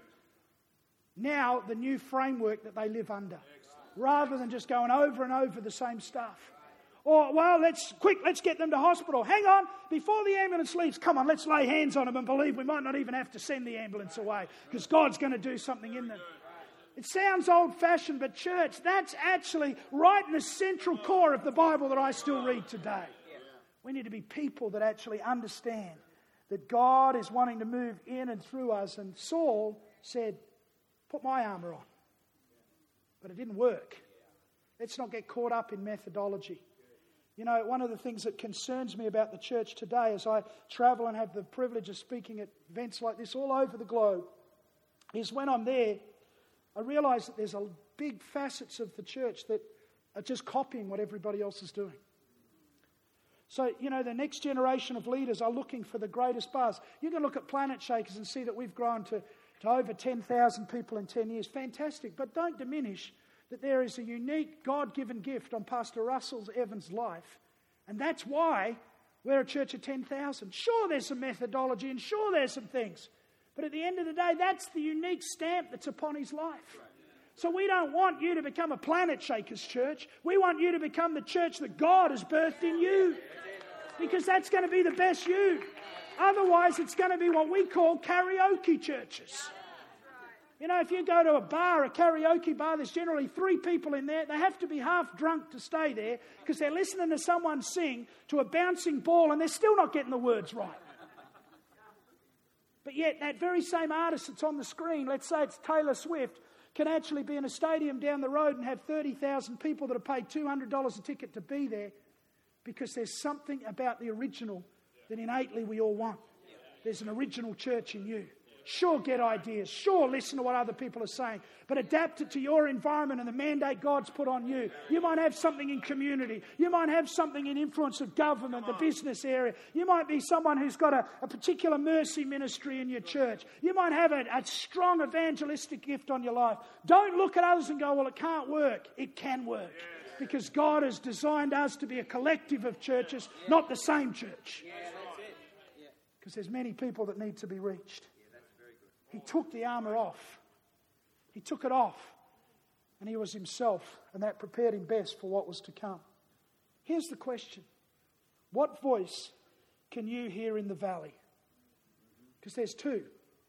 now the new framework that they live under. Rather than just going over and over the same stuff. Or, well, let's, quick, let's get them to hospital. Hang on, before the ambulance leaves, come on, let's lay hands on them and believe we might not even have to send the ambulance away because God's going to do something in them. It sounds old-fashioned, but church, that's actually right in the central core of the Bible that I still read today. We need to be people that actually understand that God is wanting to move in and through us. And Saul said, put my armour on. But it didn't work. Let's not get caught up in methodology. You know, one of the things that concerns me about the church today as I travel and have the privilege of speaking at events like this all over the globe is when I'm there, I realise that there's a big facets of the church that are just copying what everybody else is doing. So, you know, the next generation of leaders are looking for the greatest buzz. You can look at Planet Shakers and see that we've grown to, to over ten thousand people in ten years. Fantastic. But don't diminish that there is a unique God-given gift on Pastor Russell Evans' life. And that's why we're a church of ten thousand. Sure, there's some methodology and sure, there's some things. But at the end of the day, that's the unique stamp that's upon his life. So we don't want you to become a Planet Shakers church. We want you to become the church that God has birthed in you. Because that's going to be the best you. Otherwise, it's going to be what we call karaoke churches. You know, if you go to a bar, a karaoke bar, there's generally three people in there. They have to be half drunk to stay there because they're listening to someone sing to a bouncing ball and they're still not getting the words right. But yet that very same artist that's on the screen, let's say it's Taylor Swift, can actually be in a stadium down the road and have thirty thousand people that have paid two hundred dollars a ticket to be there because there's something about the original that innately we all want. There's an original church in you. Sure, get ideas. Sure, listen to what other people are saying. But adapt it to your environment and the mandate God's put on you. You might have something in community. You might have something in influence of government, the business area. You might be someone who's got a, a particular mercy ministry in your church. You might have a, a strong evangelistic gift on your life. Don't look at others and go, well, it can't work. It can work. Because God has designed us to be a collective of churches, not the same church. Because there's many people that need to be reached. He took the armour off. He took it off. And he was himself. And that prepared him best for what was to come. Here's the question. What voice can you hear in the valley? Because there's two.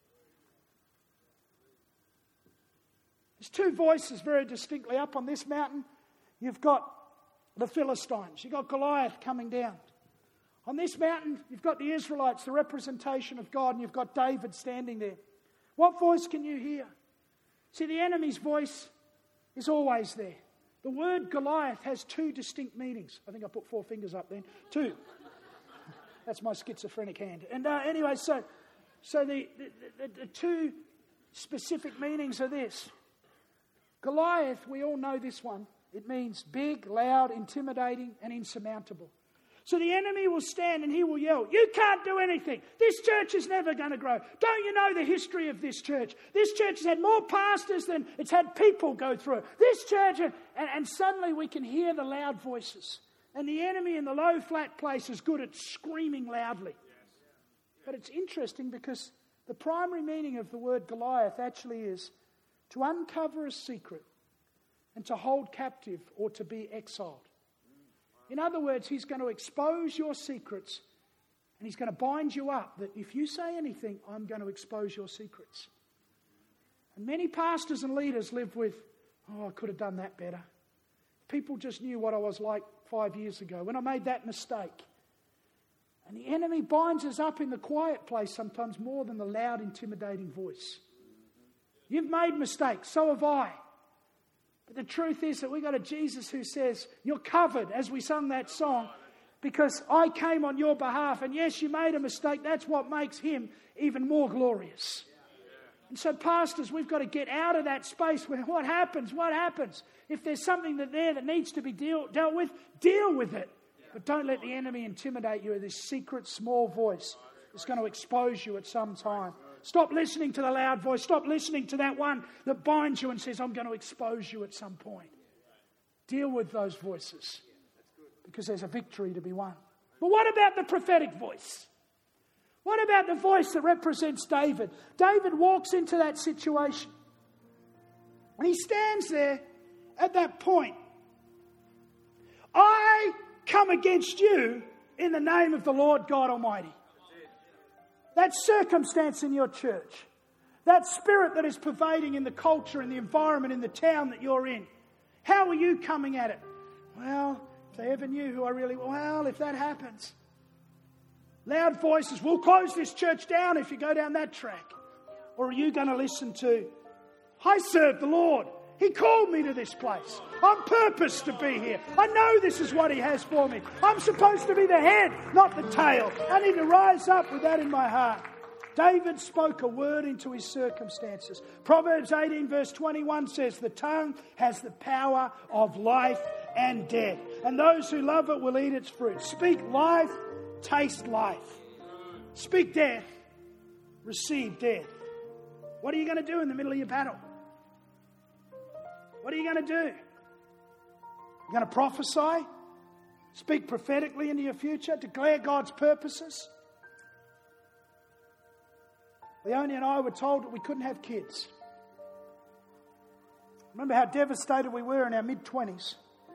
There's two voices very distinctly. Up on this mountain, you've got the Philistines. You've got Goliath coming down. On this mountain, you've got the Israelites, the representation of God, and you've got David standing there. What voice can you hear? See, the enemy's voice is always there. The word Goliath has two distinct meanings. I think I put four fingers up then. Two. That's my schizophrenic hand. And uh, anyway, so so the, the, the, the two specific meanings are this. Goliath, we all know this one. It means big, loud, intimidating, and insurmountable. So the enemy will stand and he will yell, you can't do anything. This church is never going to grow. Don't you know the history of this church? This church has had more pastors than it's had people go through. This church, and, and suddenly we can hear the loud voices. And the enemy in the low, flat place is good at screaming loudly. But it's interesting because the primary meaning of the word Goliath actually is to uncover a secret and to hold captive or to be exiled. In other words, he's going to expose your secrets and he's going to bind you up that if you say anything, I'm going to expose your secrets. And many pastors and leaders live with, oh, I could have done that better. People just knew what I was like five years ago when I made that mistake. And the enemy binds us up in the quiet place sometimes more than the loud, intimidating voice. You've made mistakes, so have I. But the truth is that we got a Jesus who says, you're covered, as we sung that song, because I came on your behalf. And yes, you made a mistake. That's what makes him even more glorious. And so pastors, we've got to get out of that space where what happens, what happens? If there's something that there that needs to be deal, dealt with, deal with it. But don't let the enemy intimidate you with this secret small voice that's going to expose you at some time. Stop listening to the loud voice. Stop listening to that one that binds you and says, I'm going to expose you at some point. Deal with those voices because there's a victory to be won. But what about the prophetic voice? What about the voice that represents David? David walks into that situation. And he stands there at that point. I come against you in the name of the Lord God Almighty. That circumstance in your church, that spirit that is pervading in the culture, in the environment, in the town that you're in, how are you coming at it? Well, if they ever knew who I really was, well, if that happens. Loud voices, we'll close this church down if you go down that track. Or are you going to listen to, I serve the Lord. He called me to this place. I'm purposed to be here. I know this is what He has for me. I'm supposed to be the head, not the tail. I need to rise up with that in my heart. David spoke a word into his circumstances. Proverbs eighteen verse twenty-one says, the tongue has the power of life and death, and those who love it will eat its fruit. Speak life, taste life. Speak death, receive death. What are you going to do in the middle of your battle? What are you going to do? You're going to prophesy? Speak prophetically into your future? Declare God's purposes? Leonie and I were told that we couldn't have kids. Remember how devastated we were in our mid-twenties.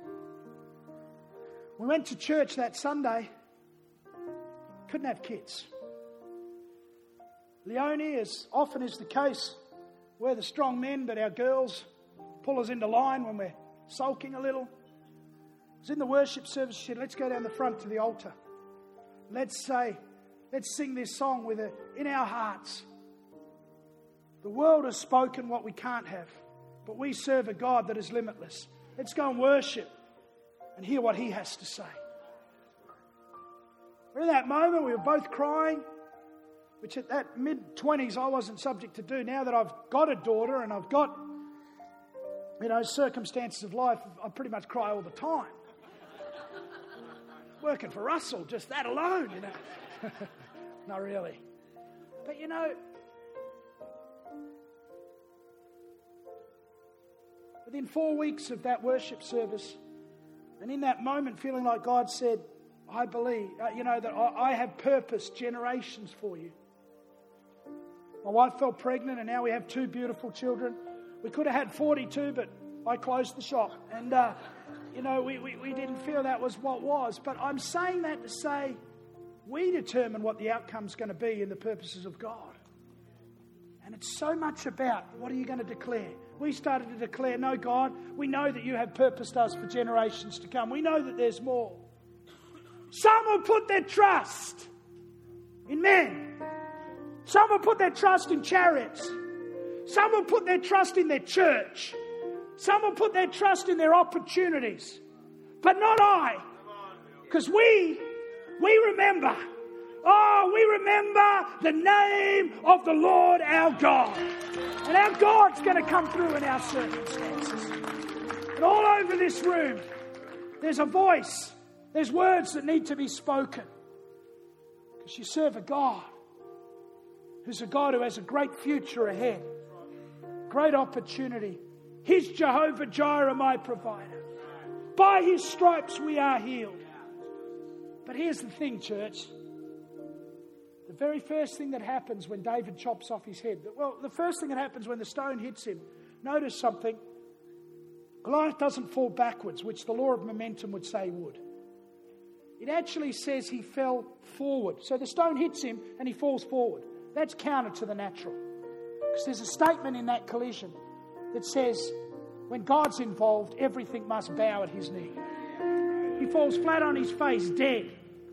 We went to church that Sunday. Couldn't have kids. Leonie, as often is the case, we're the strong men, but our girls pull us into line when we're sulking a little. I was in the worship service. She said, let's go down the front to the altar. Let's say, let's sing this song with it in our hearts. The world has spoken what we can't have, but we serve a God that is limitless. Let's go and worship and hear what He has to say. In that moment, we were both crying, which at that mid-twenties I wasn't subject to do. Now that I've got a daughter and I've got, you know, circumstances of life, I pretty much cry all the time. Working for Russell, just that alone, you know. Not really. But, you know, within four weeks of that worship service, and in that moment feeling like God said, I believe, uh, you know, that I, I have purposed generations for you. My wife fell pregnant and now we have two beautiful children. We could have had forty-two, but I closed the shop. And, uh, you know, we, we, we didn't feel that was what was. But I'm saying that to say we determine what the outcome's going to be in the purposes of God. And it's so much about what are you going to declare? We started to declare, no, God, we know that you have purposed us for generations to come. We know that there's more. Some will put their trust in men. Some will put their trust in chariots. Some will put their trust in their church. Some will put their trust in their opportunities. But not I. Because we, we remember. Oh, we remember the name of the Lord our God. And our God's going to come through in our circumstances. And all over this room, there's a voice. There's words that need to be spoken. Because you serve a God who's a God who has a great future ahead. Great opportunity. He's Jehovah Jireh, my provider. By His stripes we are healed. But here's the thing, church. The very first thing that happens when David chops off his head, well, the first thing that happens when the stone hits him, notice something. Goliath doesn't fall backwards, which the law of momentum would say would. It actually says he fell forward. So the stone hits him and he falls forward. That's counter to the natural. Because there's a statement in that collision that says, when God's involved, everything must bow at His knee. He falls flat on his face, dead.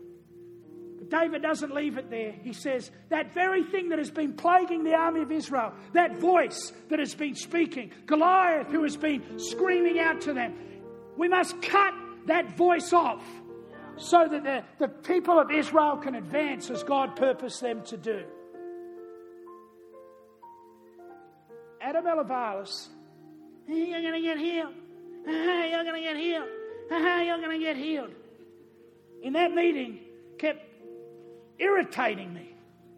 But David doesn't leave it there. He says, that very thing that has been plaguing the army of Israel, that voice that has been speaking, Goliath who has been screaming out to them, we must cut that voice off so that the, the people of Israel can advance as God purposed them to do. Adam Elavalis, you're going to get healed. You're going to get healed. You're going to get healed. In that meeting, kept irritating me.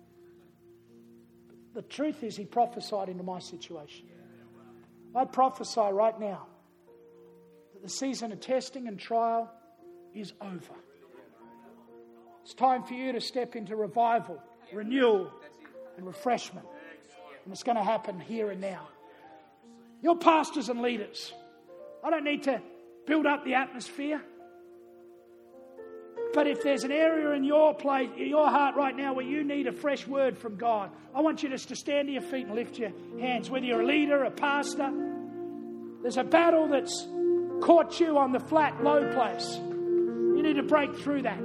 The truth is, he prophesied into my situation. I prophesy right now that the season of testing and trial is over. It's time for you to step into revival, renewal, and refreshment. And it's going to happen here and now. Your pastors and leaders, I don't need to build up the atmosphere. But if there's an area in your place, in your heart right now where you need a fresh word from God, I want you just to stand to your feet and lift your hands. Whether you're a leader, a pastor, there's a battle that's caught you on the flat, low place. You need to break through that.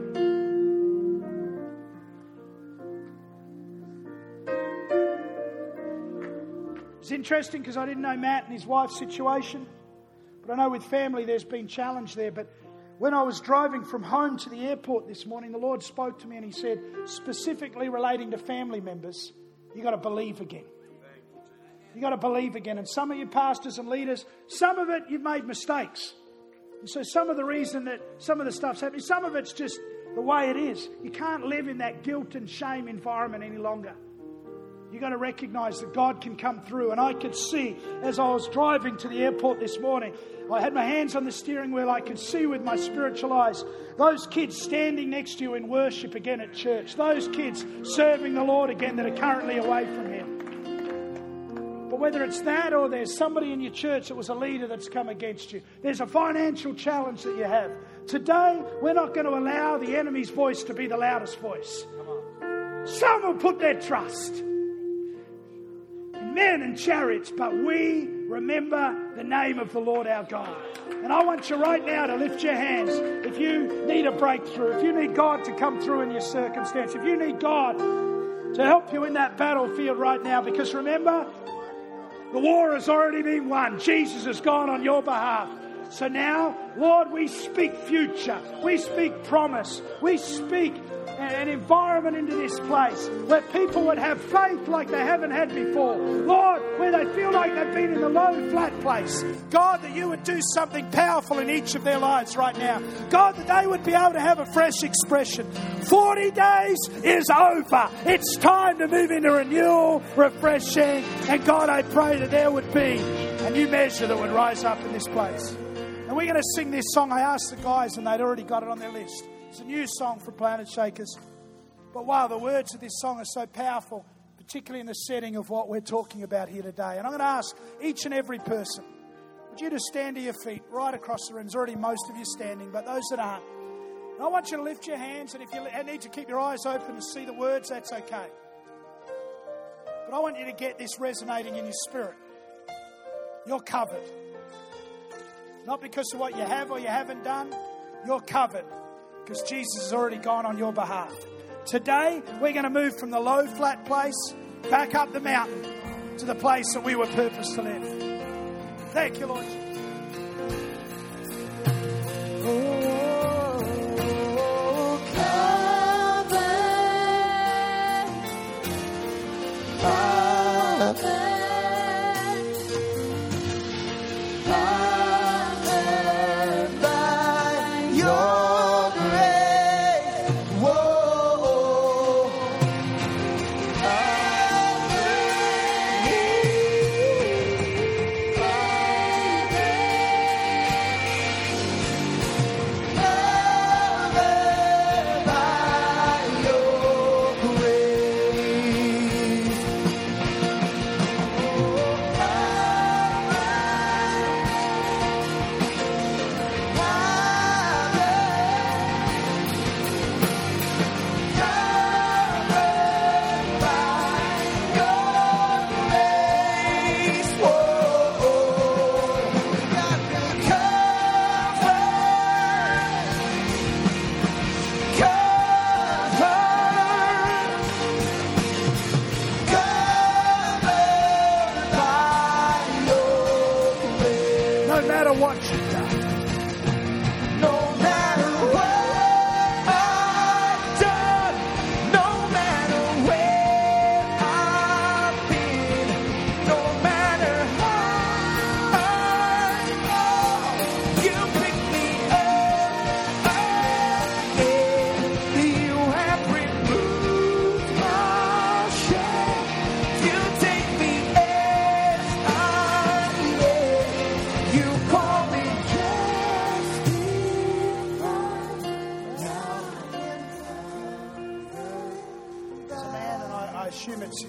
It's interesting because I didn't know Matt and his wife's situation. But I know with family there's been challenge there. But when I was driving from home to the airport this morning, the Lord spoke to me and he said, specifically relating to family members, you got to believe again. You got to believe again. And some of you pastors and leaders, some of it you've made mistakes. And so some of the reason that some of the stuff's happening, some of it's just the way it is. You can't live in that guilt and shame environment any longer. You've got to recognise that God can come through. And I could see, as I was driving to the airport this morning, I had my hands on the steering wheel. I could see with my spiritual eyes those kids standing next to you in worship again at church. Those kids serving the Lord again that are currently away from Him. But whether it's that or there's somebody in your church that was a leader that's come against you, there's a financial challenge that you have. Today, we're not going to allow the enemy's voice to be the loudest voice. Some will put their trust in men and chariots, but we remember the name of the Lord our God. And I want you right now to lift your hands. If you need a breakthrough, if you need God to come through in your circumstance, if you need God to help you in that battlefield right now, because remember, the war has already been won. Jesus has gone on your behalf. So now, Lord, we speak future. We speak promise. We speak an environment into this place where people would have faith like they haven't had before. Lord, where they feel like they've been in the low, flat place. God, that you would do something powerful in each of their lives right now. God, that they would be able to have a fresh expression. forty days is over. It's time to move into renewal, refreshing. And God, I pray that there would be a new measure that would rise up in this place. And we're going to sing this song. I asked the guys and they'd already got it on their list. It's a new song from Planet Shakers. But wow, the words of this song are so powerful, particularly in the setting of what we're talking about here today. And I'm going to ask each and every person, would you just stand to your feet right across the room? There's already most of you standing, but those that aren't. And I want you to lift your hands, and if you need to keep your eyes open to see the words, that's okay. But I want you to get this resonating in your spirit. You're covered. Not because of what you have or you haven't done. You're covered because Jesus has already gone on your behalf. Today, we're going to move from the low, flat place back up the mountain to the place that we were purposed to live. Thank you, Lord Jesus. No matter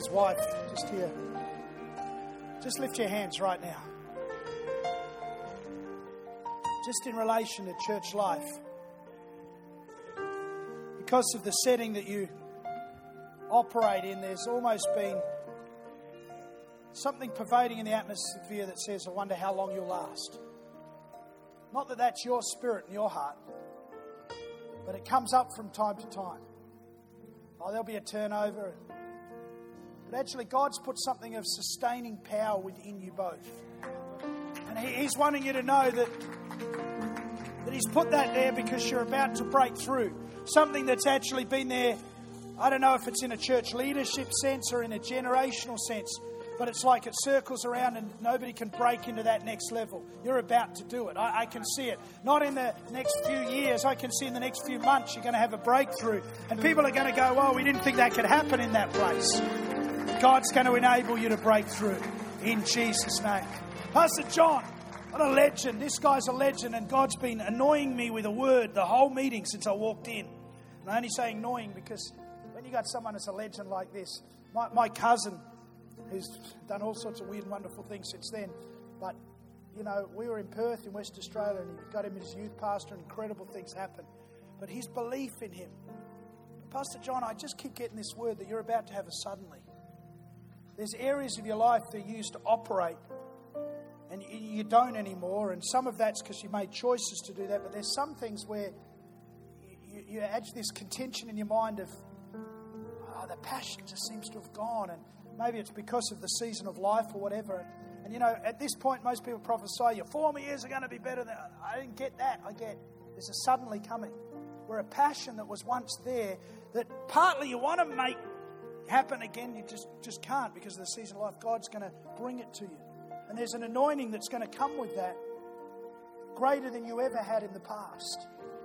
his wife just here. Just lift your hands right now. Just in relation to church life. Because of the setting that you operate in, there's almost been something pervading in the atmosphere that says, I wonder how long you'll last. Not that that's your spirit and your heart, but it comes up from time to time. Oh, there'll be a turnover. But actually, God's put something of sustaining power within you both. And he, He's wanting you to know that, that He's put that there because you're about to break through. Something that's actually been there, I don't know if it's in a church leadership sense or in a generational sense, but it's like it circles around and nobody can break into that next level. You're about to do it. I, I can see it. Not in the next few years. I can see in the next few months you're going to have a breakthrough. And people are going to go, well, we didn't think that could happen in that place. God's going to enable you to break through in Jesus' name. Pastor John, what a legend. This guy's a legend, and God's been annoying me with a word the whole meeting since I walked in. And I only say annoying because when you got someone that's a legend like this, my, my cousin, who's done all sorts of weird and wonderful things since then, but, you know, we were in Perth in West Australia, and he got him as youth pastor, and incredible things happened. But his belief in him. Pastor John, I just keep getting this word that you're about to have a suddenly. There's areas of your life that you used to operate and you don't anymore, and some of that's because you made choices to do that, but there's some things where you, you add this contention in your mind of, oh, the passion just seems to have gone, and maybe it's because of the season of life or whatever. And, you know, at this point, most people prophesy, your former years are going to be better than... I didn't get that. I get there's a suddenly coming where a passion that was once there that partly you want to make happen again, you just, just can't because of the season of life. God's going to bring it to you. And there's an anointing that's going to come with that greater than you ever had in the past.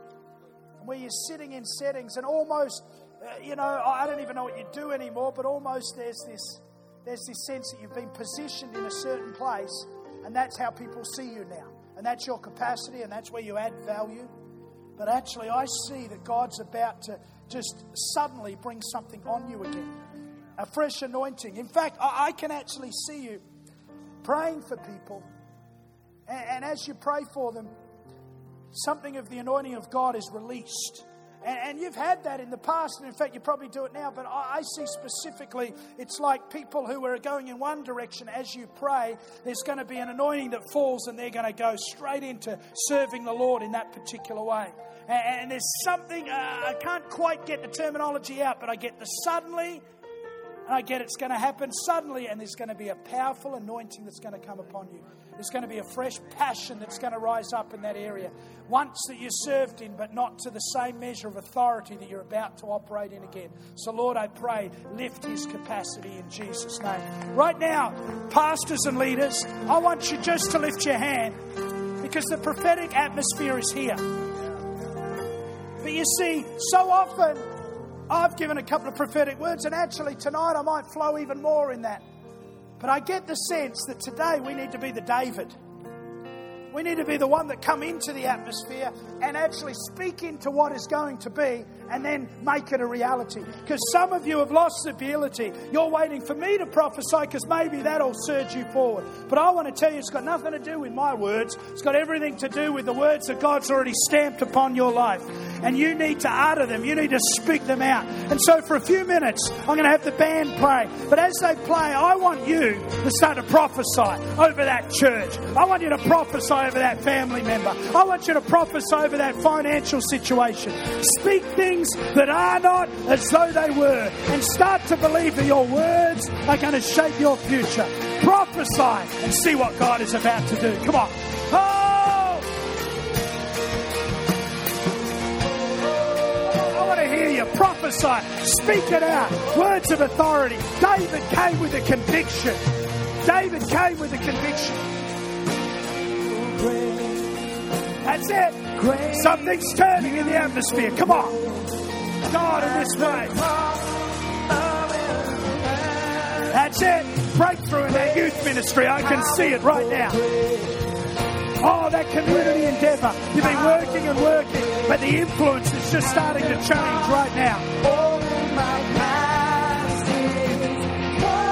And where you're sitting in settings and almost, uh, you know, I don't even know what you do anymore, but almost there's this, there's this sense that you've been positioned in a certain place, and that's how people see you now. And that's your capacity, and that's where you add value. But actually, I see that God's about to just suddenly bring something on you again. A fresh anointing. In fact, I, I can actually see you praying for people, and, and as you pray for them, something of the anointing of God is released. And, and you've had that in the past, and in fact you probably do it now, but I, I see specifically it's like people who are going in one direction. As you pray, there's going to be an anointing that falls, and they're going to go straight into serving the Lord in that particular way. And, and there's something, uh, I can't quite get the terminology out, but I get the suddenly. And I get it's going to happen suddenly, and there's going to be a powerful anointing that's going to come upon you. There's going to be a fresh passion that's going to rise up in that area. Once that you served in, but not to the same measure of authority that you're about to operate in again. So Lord, I pray, lift his capacity in Jesus' name. Right now, pastors and leaders, I want you just to lift your hand because the prophetic atmosphere is here. But you see, so often I've given a couple of prophetic words, and actually tonight I might flow even more in that. But I get the sense that today we need to be the David. We need to be the one that come into the atmosphere and actually speak into what is going to be and then make it a reality. Because some of you have lost the ability. You're waiting for me to prophesy because maybe that'll surge you forward. But I want to tell you it's got nothing to do with my words. It's got everything to do with the words that God's already stamped upon your life. And you need to utter them. You need to speak them out. And so for a few minutes, I'm going to have the band play. But as they play, I want you to start to prophesy over that church. I want you to prophesy over that family member. I want you to prophesy over that financial situation. Speak things that are not as though they were. And start to believe that your words are going to shape your future. Prophesy and see what God is about to do. Come on. Oh! Hear you prophesy, speak it out, words of authority. David came with a conviction. David came with a conviction. That's it. Something's turning in the atmosphere. Come on. God in this way. That's it. Breakthrough in that youth ministry. I can see it right now. Oh, that community endeavour. You've been working and working, but the influence is just starting to change right now. Oh, my past is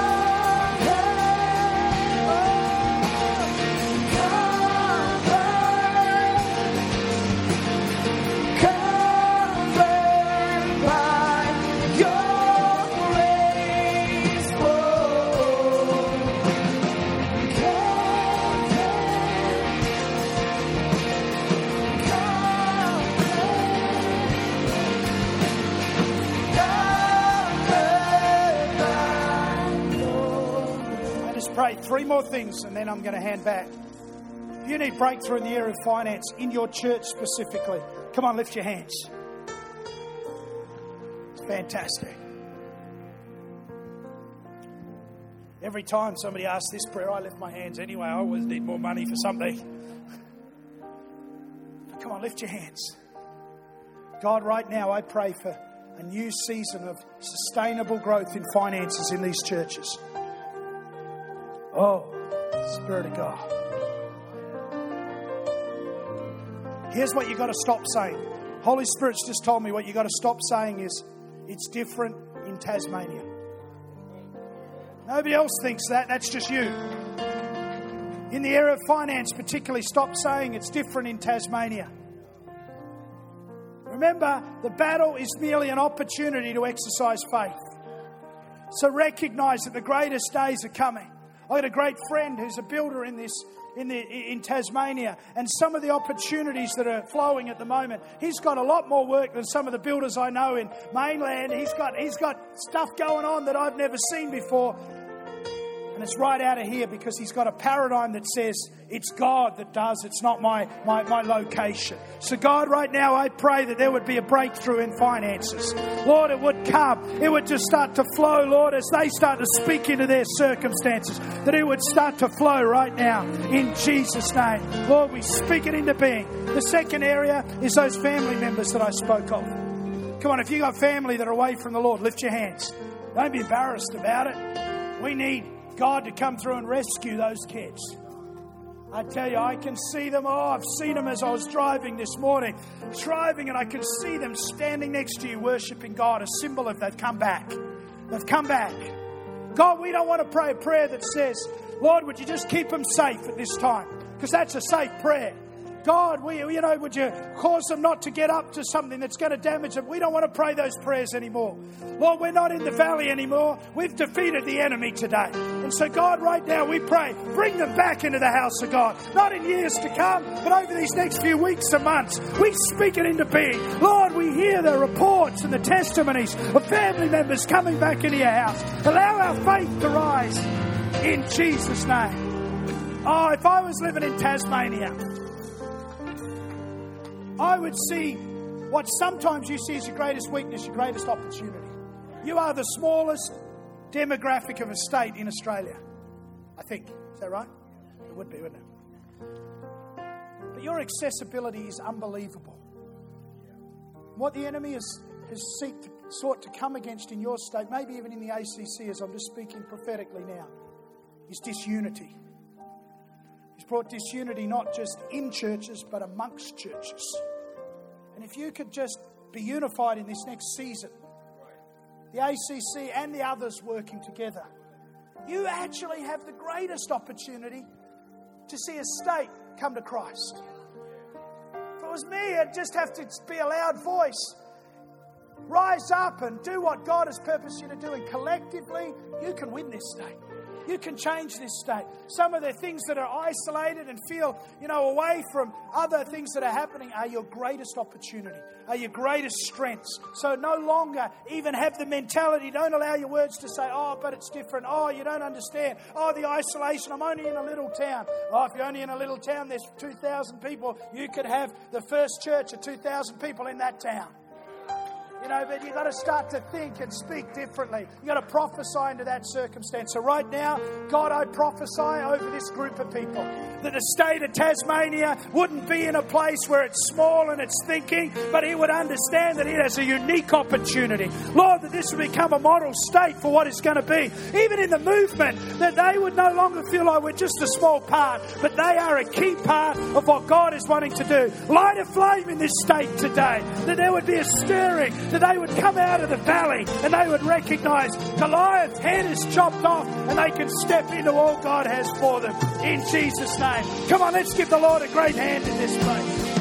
three more things and then I'm going to hand back. If you need breakthrough in the area of finance, in your church specifically, come on, lift your hands. It's fantastic. Every time somebody asks this prayer, I lift my hands anyway. I always need more money for something. But come on, lift your hands. God, right now I pray for a new season of sustainable growth in finances in these churches. Oh, Spirit of God. Here's what you got to stop saying. Holy Spirit's just told me what you got to stop saying is, it's different in Tasmania. Nobody else thinks that. That's just you. In the area of finance particularly, stop saying it's different in Tasmania. Remember, the battle is merely an opportunity to exercise faith. So recognize that the greatest days are coming. I've got a great friend who's a builder in this in the in Tasmania, and some of the opportunities that are flowing at the moment, he's got a lot more work than some of the builders I know in mainland. He's got he's got stuff going on that I've never seen before. And it's right out of here because he's got a paradigm that says it's God that does, it's not my, my, my location. So God, right now I pray that there would be a breakthrough in finances. Lord, it would come. It would just start to flow, Lord, as they start to speak into their circumstances. That it would start to flow right now in Jesus' name. Lord, we speak it into being. The second area is those family members that I spoke of. Come on, if you got family that are away from the Lord, lift your hands. Don't be embarrassed about it. We need God to come through and rescue those kids. I tell you, I can see them. Oh, I've seen them as I was driving this morning. Driving, and I can see them standing next to you worshiping God, a symbol of they've come back. They've come back. God, we don't want to pray a prayer that says, Lord, would you just keep them safe at this time? Because that's a safe prayer. God, we, you know, would you cause them not to get up to something that's going to damage them? We don't want to pray those prayers anymore. Lord, we're not in the valley anymore. We've defeated the enemy today. And so, God, right now we pray, bring them back into the house of God. Not in years to come, but over these next few weeks and months. We speak it into being. Lord, we hear the reports and the testimonies of family members coming back into your house. Allow our faith to rise in Jesus' name. Oh, if I was living in Tasmania, I would see what sometimes you see as your greatest weakness, your greatest opportunity. You are the smallest demographic of a state in Australia, I think. Is that right? It would be, wouldn't it? But your accessibility is unbelievable. What the enemy has, has seek to, sought to come against in your state, maybe even in the A C C, as I'm just speaking prophetically now, is disunity. He's brought disunity not just in churches, but amongst churches. And if you could just be unified in this next season, the A C C and the others working together, you actually have the greatest opportunity to see a state come to Christ. If it was me, I'd just have to be a loud voice. Rise up and do what God has purposed you to do. And collectively, you can win this state. You can change this state. Some of the things that are isolated and feel, you know, away from other things that are happening are your greatest opportunity, are your greatest strengths. So no longer even have the mentality, don't allow your words to say, oh, but it's different. Oh, you don't understand. Oh, the isolation, I'm only in a little town. Oh, if you're only in a little town, there's two thousand people. You could have the first church of two thousand people in that town. You know, but you've got to start to think and speak differently. You've got to prophesy into that circumstance. So right now, God, I prophesy over this group of people that the state of Tasmania wouldn't be in a place where it's small and it's thinking, but it would understand that it has a unique opportunity. Lord, that this would become a model state for what it's going to be. Even in the movement, that they would no longer feel like we're just a small part, but they are a key part of what God is wanting to do. Light a flame in this state today, that there would be a stirring, that they would come out of the valley and they would recognize Goliath's head is chopped off and they can step into all God has for them in Jesus' name. Come on, let's give the Lord a great hand in this place.